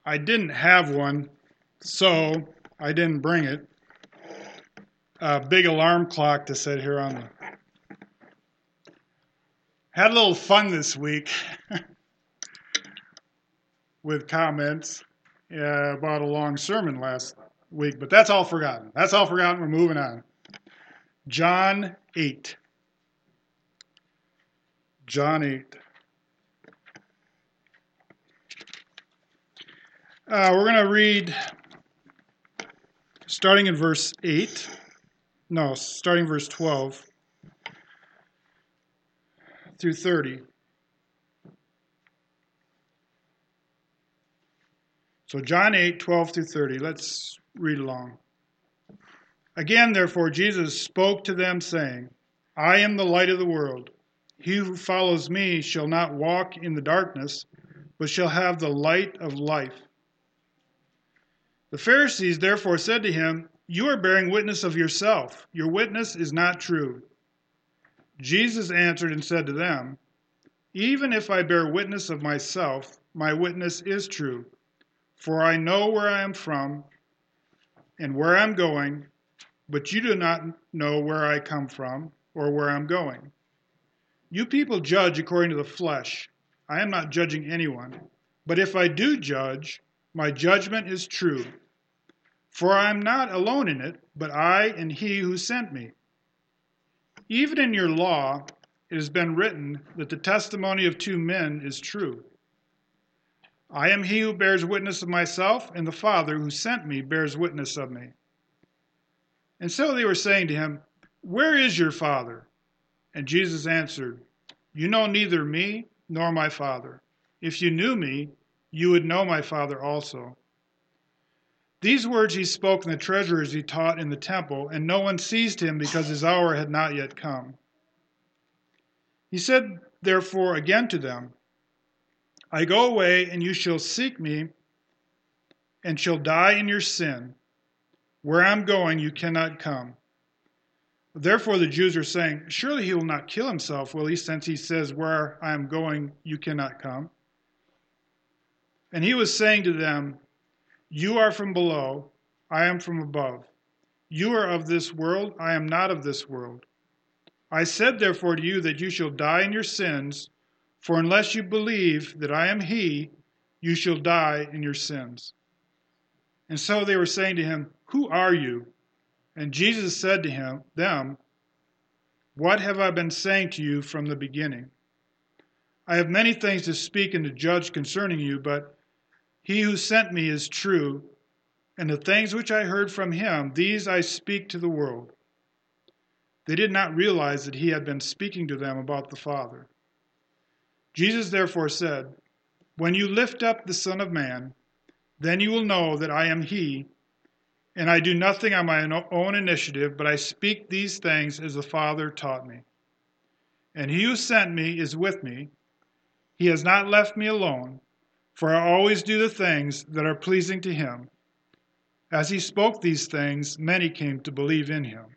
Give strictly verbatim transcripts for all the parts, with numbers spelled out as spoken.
I didn't have one, so I didn't bring it. A big alarm clock to sit here on the... Had a little fun this week with comments uh, about a long sermon last week, but that's all forgotten. That's all forgotten. We're moving on. John eight. John eight. Uh, we're going to read starting in verse eight. No, starting verse twelve through thirty. So John eight, twelve through thirty. Let's read along. Again, therefore, Jesus spoke to them, saying, I am the light of the world. He who follows me shall not walk in the darkness, but shall have the light of life. The Pharisees therefore said to him, You are bearing witness of yourself. Your witness is not true. Jesus answered and said to them, Even if I bear witness of myself, my witness is true. For I know where I am from and where I am going, but you do not know where I come from or where I am going. You people judge according to the flesh. I am not judging anyone. But if I do judge, my judgment is true. For I am not alone in it, but I and he who sent me. Even in your law, it has been written that the testimony of two men is true. I am he who bears witness of myself, and the Father who sent me bears witness of me. And so they were saying to him, Where is your Father? And Jesus answered, You know neither me nor my Father. If you knew me, you would know my Father also. These words he spoke in the treasury as he taught in the temple, and no one seized him because his hour had not yet come. He said, therefore, again to them, I go away, and you shall seek me, and shall die in your sin. Where I am going, you cannot come. Therefore the Jews are saying, Surely he will not kill himself, will he, since he says, Where I am going, you cannot come? And he was saying to them, You are from below, I am from above. You are of this world, I am not of this world. I said therefore to you that you shall die in your sins, for unless you believe that I am he, you shall die in your sins. And so they were saying to him, Who are you? And Jesus said to him, them, What have I been saying to you from the beginning? I have many things to speak and to judge concerning you, but he who sent me is true, and the things which I heard from him, these I speak to the world. They did not realize that he had been speaking to them about the Father. Jesus therefore said, When you lift up the Son of Man, then you will know that I am he, and I do nothing on my own initiative, but I speak these things as the Father taught me. And he who sent me is with me. He has not left me alone, for I always do the things that are pleasing to him. As he spoke these things, many came to believe in him.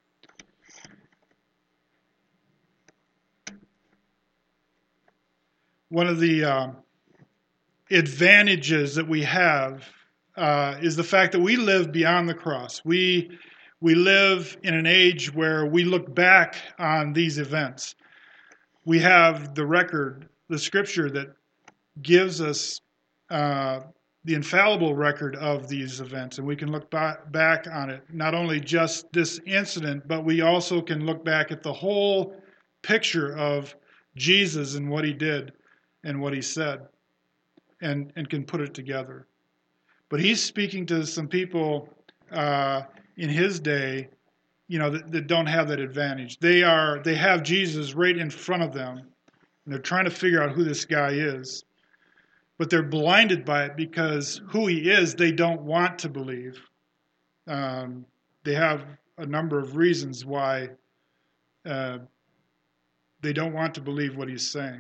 One of the uh, advantages that we have uh, is the fact that we live beyond the cross. We we live in an age where we look back on these events. We have the record, the scripture that gives us uh, the infallible record of these events, and we can look back, back on it, not only just this incident, but we also can look back at the whole picture of Jesus and what he did and what he said, and, and can put it together. But he's speaking to some people uh, in his day, you know, that, that don't have that advantage. They are they have Jesus right in front of them, and they're trying to figure out who this guy is. But they're blinded by it because who he is, they don't want to believe. Um, they have a number of reasons why uh, they don't want to believe what he's saying.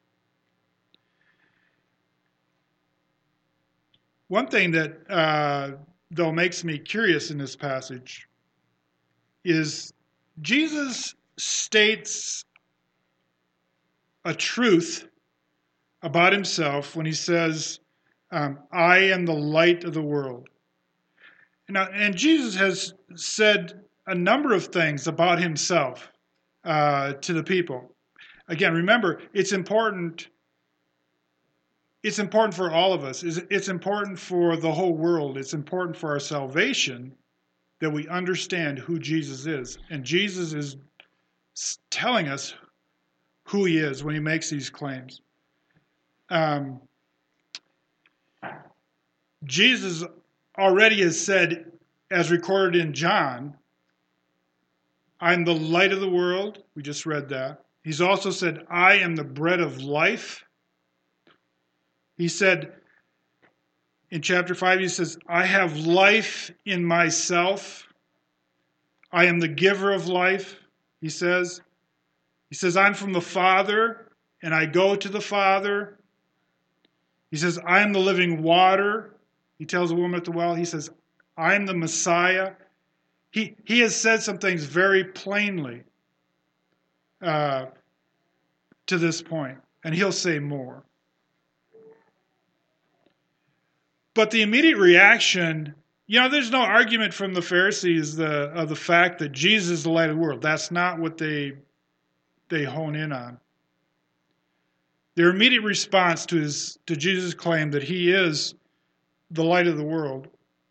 One thing that, uh, though, makes me curious in this passage is Jesus states a truth about himself when he says Um, I am the light of the world. Now, and Jesus has said a number of things about himself uh, to the people. Again, remember, it's important. It's important for all of us. It's important for the whole world. It's important for our salvation that we understand who Jesus is. And Jesus is telling us who he is when he makes these claims. Um, Jesus already has said, as recorded in John, I'm the light of the world. We just read that. He's also said, I am the bread of life. He said in chapter five, he says, I have life in myself. I am the giver of life, he says. He says, I'm from the Father, and I go to the Father. He says, I am the living water. He tells a woman at the well, he says, I am the Messiah. He, he has said some things very plainly uh, to this point, and he'll say more. But the immediate reaction, you know, there's no argument from the Pharisees the, of the fact that Jesus is the light of the world. That's not what they, they hone in on. Their immediate response to, his, to Jesus' claim that he is the light of the world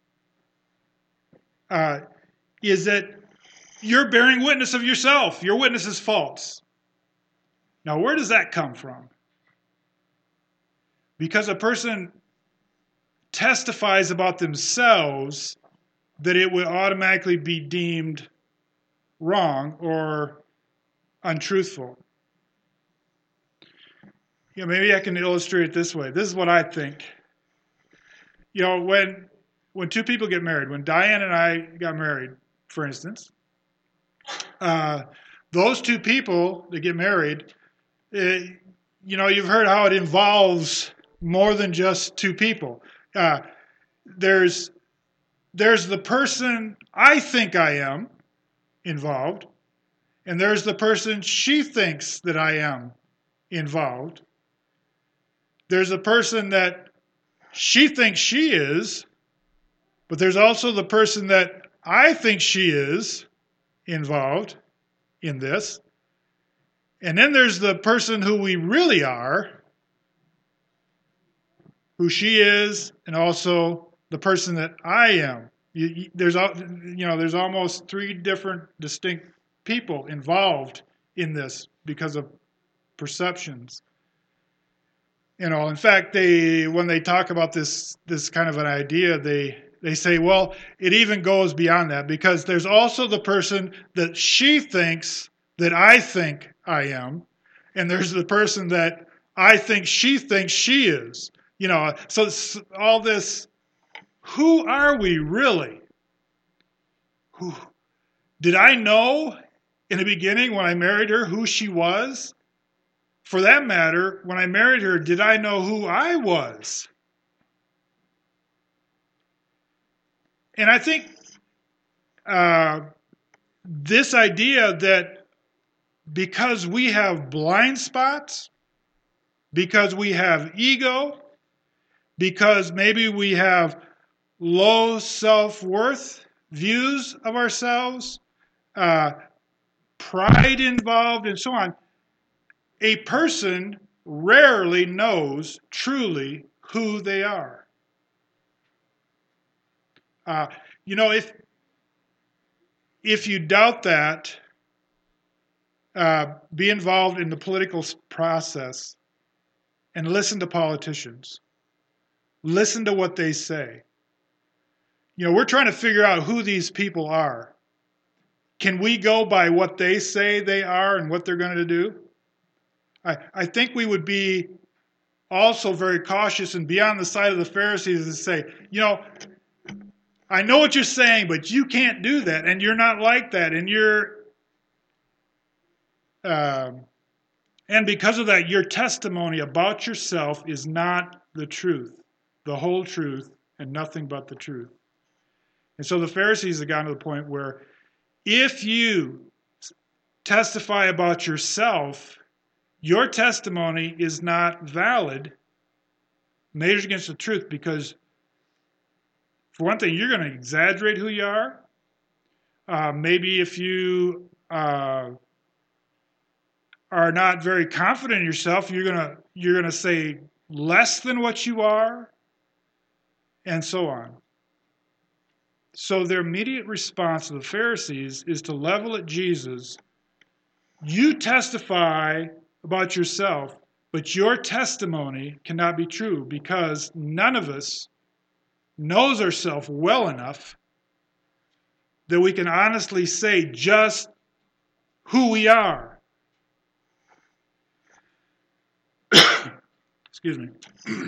uh, is that you're bearing witness of yourself. Your witness is false. Now, where does that come from? Because a person testifies about themselves, that it would automatically be deemed wrong or untruthful. You know, maybe I can illustrate it this way. This is what I think. You know, when when two people get married, when Diane and I got married, for instance, uh, those two people that get married, uh, you know, you've heard how it involves more than just two people. Uh, there's there's the person I think I am involved, and there's the person she thinks that I am involved. There's a person that she thinks she is, but there's also the person that I think she is involved in this. And then there's the person who we really are, who she is, and also the person that I am. You, you, there's, you know, there's almost three different distinct people involved in this because of perceptions. You know, in fact, they when they talk about this this kind of an idea, they they say, well, it even goes beyond that, because there's also the person that she thinks that I think I am, and there's the person that I think she thinks she is. You know, so all this, who are we really? Who, did I know in the beginning when I married her who she was? For that matter, when I married her, did I know who I was? And I think uh, this idea that because we have blind spots, because we have ego, because maybe we have low self-worth views of ourselves, uh, pride involved, and so on, a person rarely knows truly who they are. Uh, you know, if if you doubt that, uh, be involved in the political process and listen to politicians. Listen to what they say. You know, we're trying to figure out who these people are. Can we go by what they say they are and what they're going to do? I, I think we would be also very cautious and be on the side of the Pharisees and say, you know, I know what you're saying, but you can't do that, and you're not like that, and you're, um, and because of that, your testimony about yourself is not the truth, the whole truth, and nothing but the truth. And so the Pharisees have gotten to the point where if you testify about yourself, your testimony is not valid measured against the truth, because for one thing, you're going to exaggerate who you are. Uh, maybe if you uh, are not very confident in yourself, you're going to you're going to say less than what you are, and so on. So their immediate response to the Pharisees is to level at Jesus. You testify about yourself, but your testimony cannot be true, because none of us knows ourselves well enough that we can honestly say just who we are. Excuse me.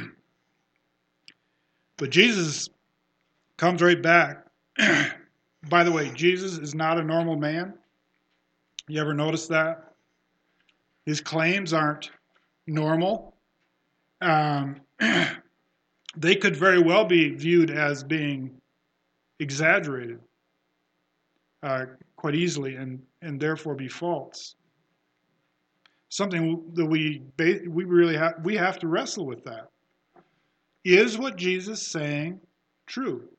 But Jesus comes right back. By the way, Jesus is not a normal man. You ever notice that? His claims aren't normal. Um, they could very well be viewed as being exaggerated uh, quite easily, and, and therefore be false. Something that we we really have we have to wrestle with that. Is what Jesus is saying true?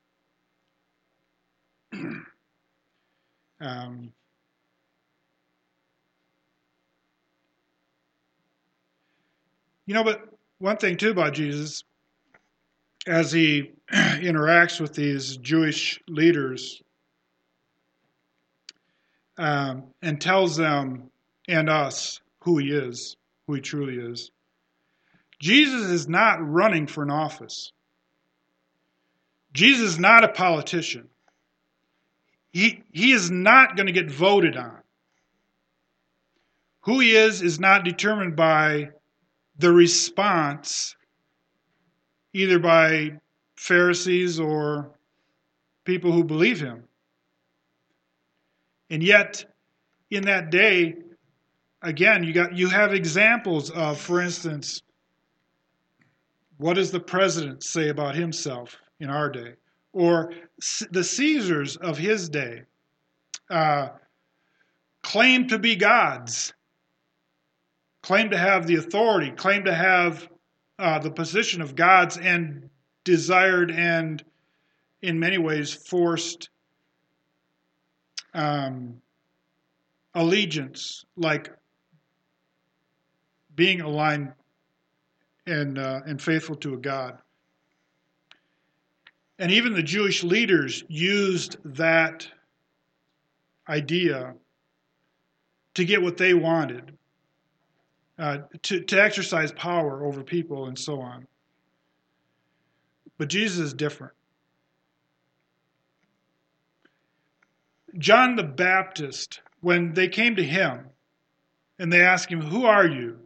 um, you know, but one thing too about Jesus, as he interacts with these Jewish leaders um, and tells them and us who he is, who he truly is, Jesus is not running for an office. Jesus is not a politician. He, he is not going to get voted on. Who he is is not determined by the response, either by Pharisees or people who believe him. And yet, in that day, again, you got you have examples of, for instance, what does the president say about himself in our day? Or the Caesars of his day uh, claimed to be gods, claimed to have the authority, claimed to have uh, the position of gods, and desired and, in many ways, forced um, allegiance, like being aligned and uh, and faithful to a god. And even the Jewish leaders used that idea to get what they wanted, uh, to, to exercise power over people and so on. But Jesus is different. John the Baptist, when they came to him and they asked him, "Who are you?"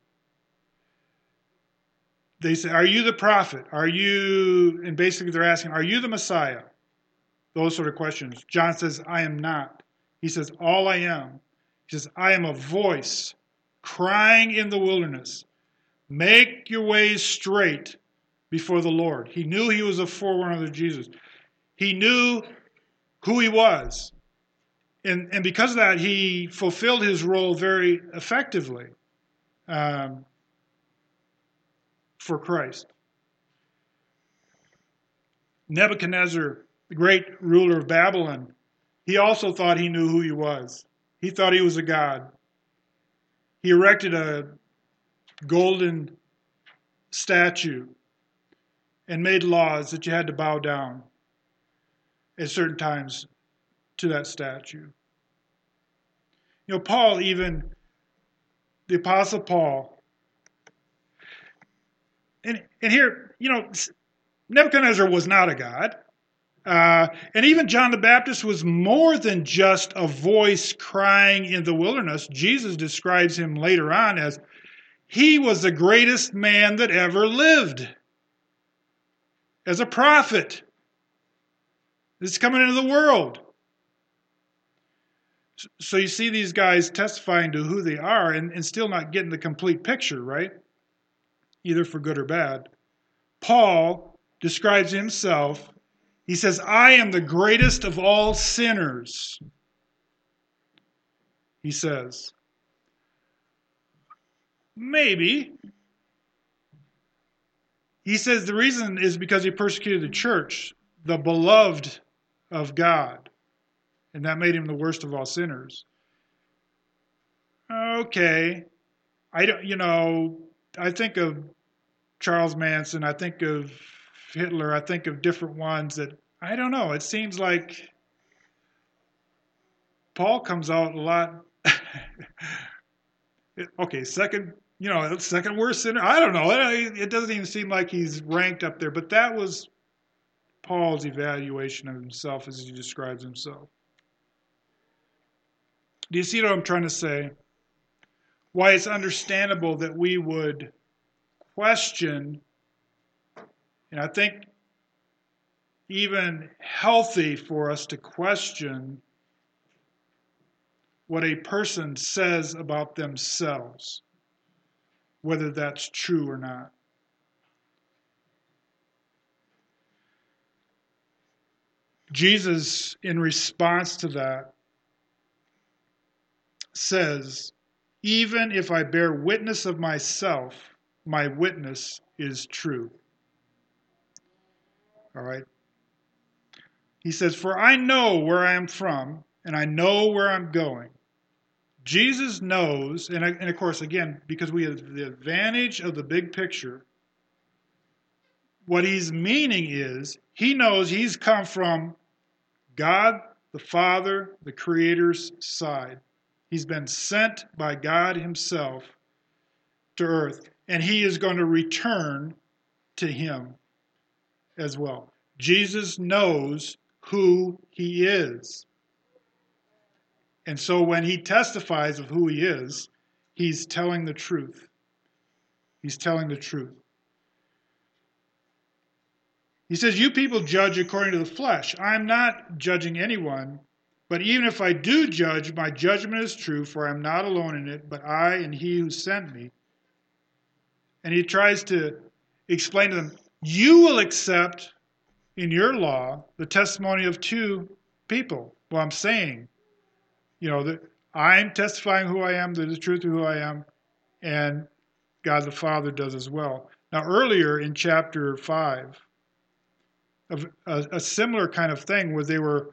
They say, "Are you the prophet? Are you," and basically they're asking, "Are you the Messiah?" Those sort of questions. John says, "I am not." He says, "All I am." He says, "I am a voice crying in the wilderness, make your ways straight before the Lord." He knew he was a forerunner of Jesus. He knew who he was. And, and because of that, he fulfilled his role very effectively um, for Christ. Nebuchadnezzar, the great ruler of Babylon, he also thought he knew who he was. He thought he was a god. He erected a golden statue and made laws that you had to bow down at certain times to that statue. You know, Paul, even the Apostle Paul, and, and here, you know, Nebuchadnezzar was not a god. Uh, and even John the Baptist was more than just a voice crying in the wilderness. Jesus describes him later on as he was the greatest man that ever lived. As a prophet that's coming into the world. So you see these guys testifying to who they are and, and still not getting the complete picture, right? Either for good or bad. Paul describes himself. He says, "I am the greatest of all sinners." He says, maybe. He says the reason is because he persecuted the church, the beloved of God, and that made him the worst of all sinners. Okay, I don't, you know, I think of Charles Manson, I think of Hitler, I think of different ones that, I don't know, it seems like Paul comes out a lot, okay, second, you know, second worst sinner, I don't know, it doesn't even seem like he's ranked up there, but that was Paul's evaluation of himself as he describes himself. Do you see what I'm trying to say? Why it's understandable that we would question, and I think even healthy for us to question what a person says about themselves, whether that's true or not. Jesus, in response to that, says, even if I bear witness of myself, my witness is true. All right? He says, for I know where I am from, and I know where I'm going. Jesus knows, and, and of course, again, because we have the advantage of the big picture, what he's meaning is, he knows he's come from God, the Father, the Creator's side. He's been sent by God himself to earth, and he is going to return to him as well. Jesus knows who he is. And so when he testifies of who he is, he's telling the truth. He's telling the truth. He says, you people judge according to the flesh. I'm not judging anyone, but even if I do judge, my judgment is true, for I'm not alone in it, but I and he who sent me. And he tries to explain to them, you will accept in your law the testimony of two people. Well, I'm saying, you know, that I'm testifying who I am, the truth of who I am, and God the Father does as well. Now, earlier in chapter five, a, a similar kind of thing where they were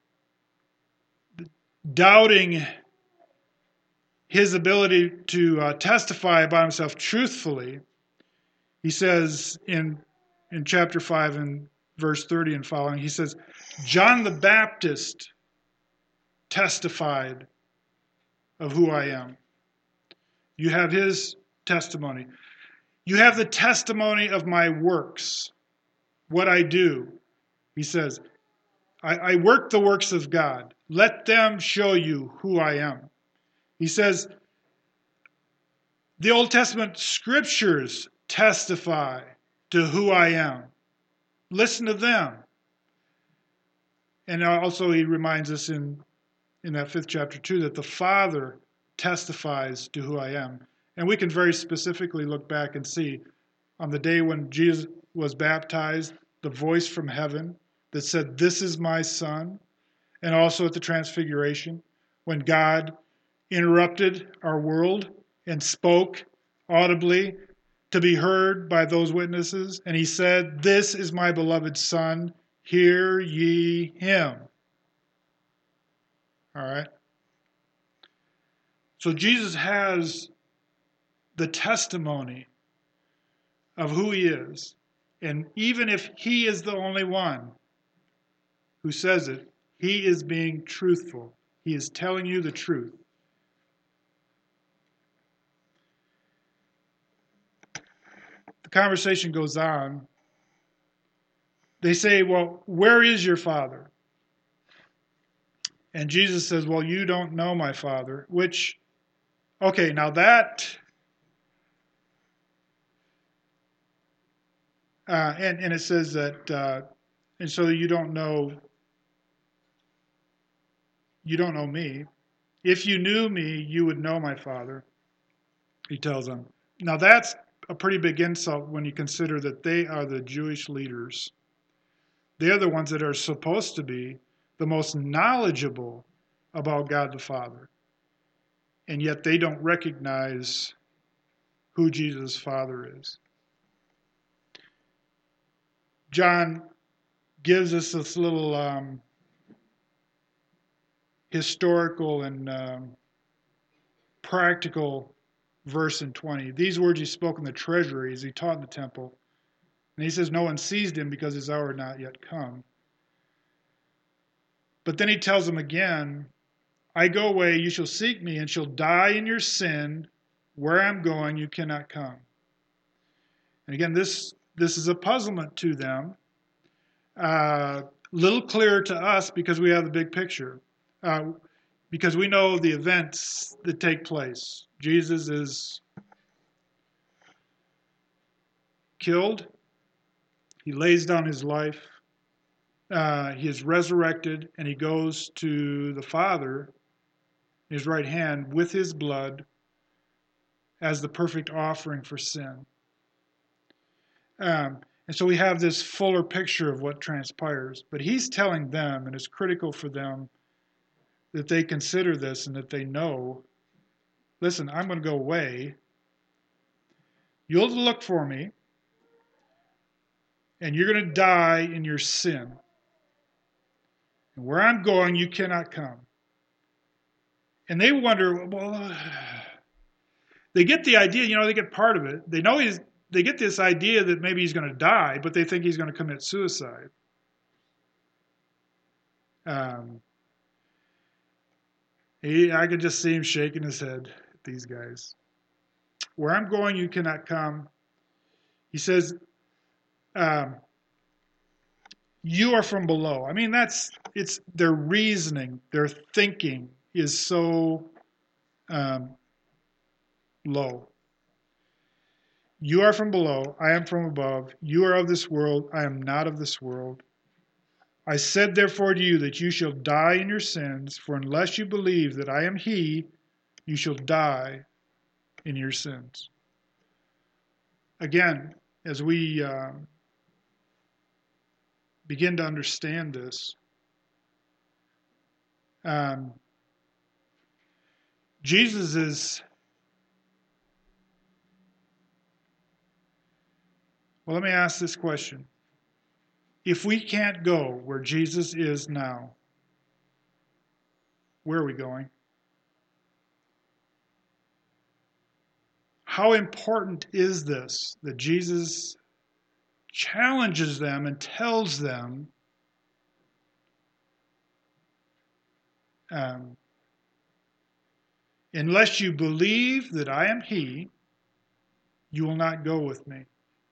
doubting his ability to uh, testify about himself truthfully. He says in in chapter five and verse thirty and following, he says, John the Baptist testified of who I am. You have his testimony. You have the testimony of my works, what I do. He says, I, I work the works of God. Let them show you who I am. He says, the Old Testament scriptures testify to who I am. Listen to them. And also he reminds us in, in that fifth chapter too that the Father testifies to who I am. And we can very specifically look back and see on the day when Jesus was baptized, the voice from heaven that said, this is my Son. And also at the Transfiguration, when God interrupted our world and spoke audibly to be heard by those witnesses. And he said, this is my beloved Son, hear ye him. All right. So Jesus has the testimony of who he is. And even if he is the only one who says it, he is being truthful. He is telling you the truth. The conversation goes on. They say, well, where is your Father? And Jesus says, well, you don't know my Father, which, okay, now that, uh, and, and it says that, uh, and so you don't know, you don't know me. If you knew me, you would know my Father, he tells them. Now that's a pretty big insult when you consider that they are the Jewish leaders. They are the ones that are supposed to be the most knowledgeable about God the Father. And yet they don't recognize who Jesus' Father is. John gives us this little um, historical and um, practical verse in twenty. These words he spoke in the treasury as he taught in the temple. And he says, no one seized him because his hour had not yet come. But then he tells them again, I go away, you shall seek me, and shall die in your sin. Where I'm going, you cannot come. And again, this, this is a puzzlement to them. A uh, little clearer to us because we have the big picture. Uh, because we know the events that take place. Jesus is killed. He lays down his life. Uh, he is resurrected, and he goes to the Father, his right hand, with his blood as the perfect offering for sin. Um, and so we have this fuller picture of what transpires. But he's telling them, and it's critical for them that they consider this and that they know, listen, I'm going to go away. You'll look for me, and you're going to die in your sin. And where I'm going, you cannot come. And they wonder, well, they get the idea, you know, they get part of it. They know he's, they get this idea that maybe he's going to die, but they think he's going to commit suicide. Um, he, I could just see him shaking his head at these guys. Where I'm going, you cannot come. He says, um, you are from below. I mean, that's, it's their reasoning, their thinking is so um, low. You are from below, I am from above. You are of this world, I am not of this world. I said therefore to you that you shall die in your sins, for unless you believe that I am he, you shall die in your sins. Again, as we uh, begin to understand this, um, Jesus is, well, let me ask this question. If we can't go where Jesus is now, where are we going? How important is this that Jesus challenges them and tells them um, unless you believe that I am he, you will not go with me.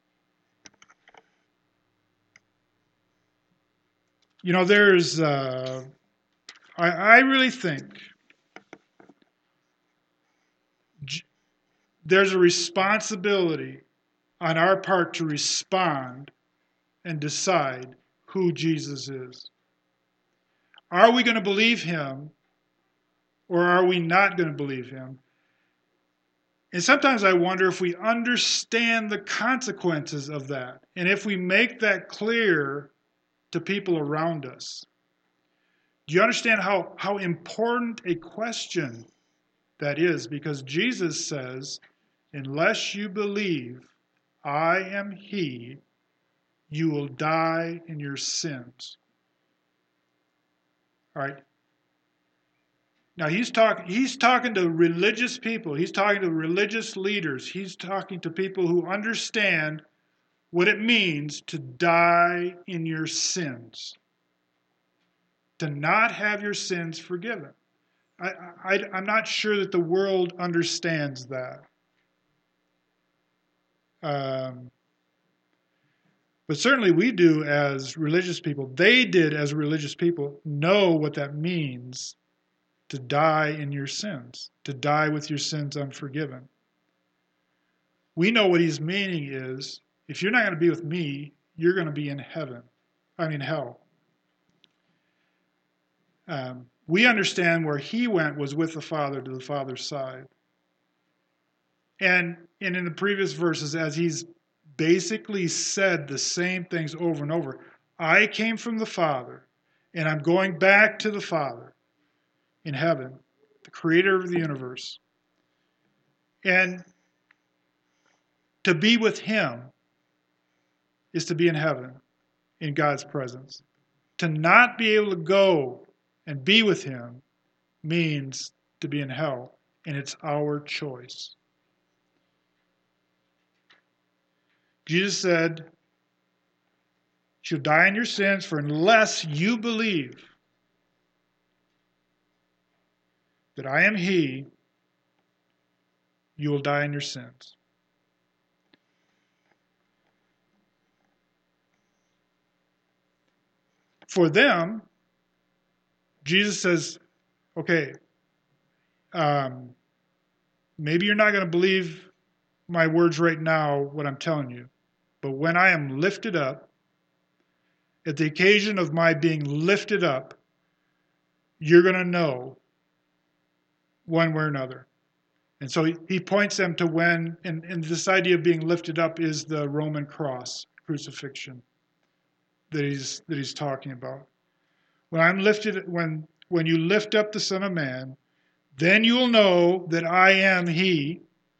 You know, there's, uh, I, I really think j- there's a responsibility on our part to respond and decide who Jesus is. Are we going to believe him or are we not going to believe him? And sometimes I wonder if we understand the consequences of that and if we make that clear to people around us. Do you understand how, how important a question that is? Because Jesus says, unless you believe I am he, you will die in your sins. All right. Now he's talking he's talking to religious people. He's talking to religious leaders. He's talking to people who understand what it means to die in your sins. To not have your sins forgiven. I, I, I'm not sure that the world understands that. Um, but certainly we do as religious people. They did as religious people know what that means to die in your sins, to die with your sins unforgiven. We know what he's meaning is, if you're not going to be with me, you're going to be in heaven. I mean, hell. Um, we understand where he went was with the Father to the Father's side. And, and in the previous verses, as he's basically said the same things over and over, I came from the Father, and I'm going back to the Father in heaven, the creator of the universe. And to be with him is to be in heaven. in God's presence. To not be able to go and be with him means to be in hell, and it's our choice. Jesus said, you'll die in your sins, for unless you believe that I am he, you will die in your sins. For them, Jesus says, okay, um, maybe you're not going to believe my words right now, what I'm telling you, but when I am lifted up, at the occasion of my being lifted up, you're going to know one way or another. And so he, he points them to when, and, and this idea of being lifted up is the Roman cross, crucifixion, that he's that he's talking about. When I'm lifted, when when you lift up the Son of Man, then you will know that I am he,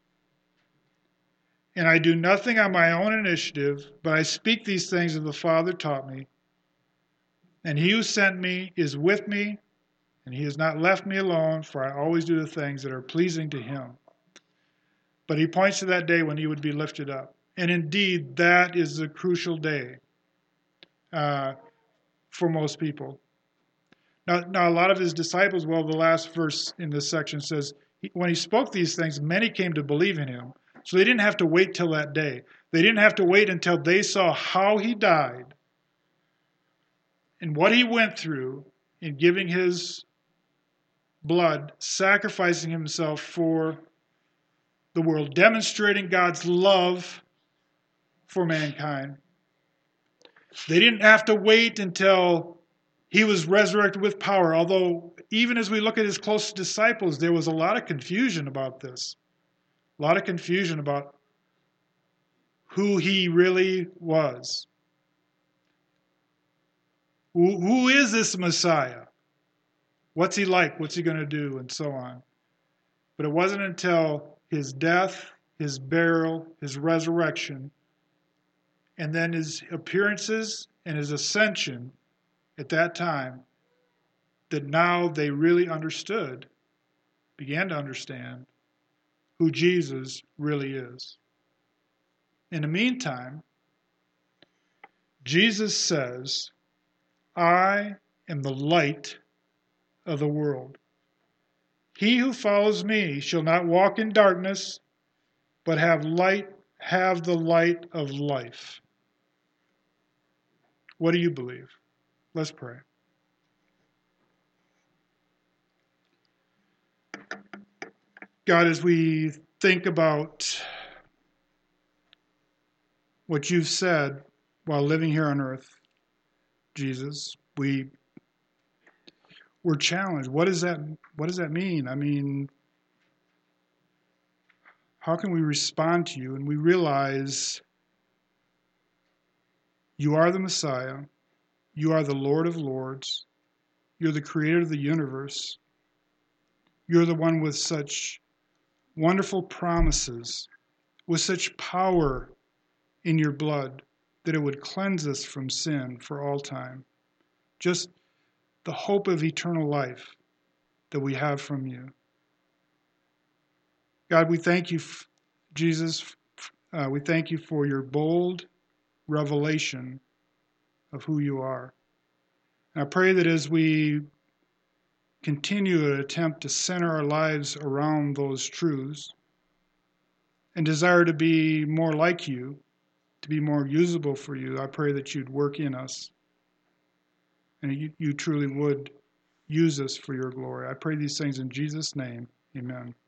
and I do nothing on my own initiative, but I speak these things that the Father taught me. And he who sent me is with me, and he has not left me alone, for I always do the things that are pleasing to him. But he points to that day when he would be lifted up. And indeed, that is the crucial day uh, for most people. Now, now, a lot of his disciples, well, the last verse in this section says, when he spoke these things, many came to believe in him. So they didn't have to wait till that day. They didn't have to wait until they saw how he died and what he went through in giving his blood, sacrificing himself for the world, demonstrating God's love for mankind. They didn't have to wait until he was resurrected with power, although even as we look at his closest disciples, there was a lot of confusion about this. A lot of confusion about who he really was. Who, who is this Messiah? What's he like? What's he going to do? And so on. But it wasn't until his death, his burial, his resurrection, and then his appearances and his ascension at that time that now they really understood, began to understand who Jesus really is. In the meantime, Jesus says, I am the light of the world. He who follows me shall not walk in darkness, but have light, have the light of life. What do you believe? Let's pray. God, as we think about what you've said while living here on earth, Jesus, we we're challenged. What does that what does that mean? I mean, how can we respond to you? And we realize you are the Messiah. You are the Lord of Lords. You're the creator of the universe. You're the one with such wonderful promises, with such power in your blood that it would cleanse us from sin for all time. Just the hope of eternal life that we have from you. God, we thank you, Jesus, uh, we thank you for your bold revelation of who you are. And I pray that as we continue to attempt to center our lives around those truths and desire to be more like you, to be more usable for you, I pray that you'd work in us and you, you truly would use us for your glory. I pray these things in Jesus' name. Amen.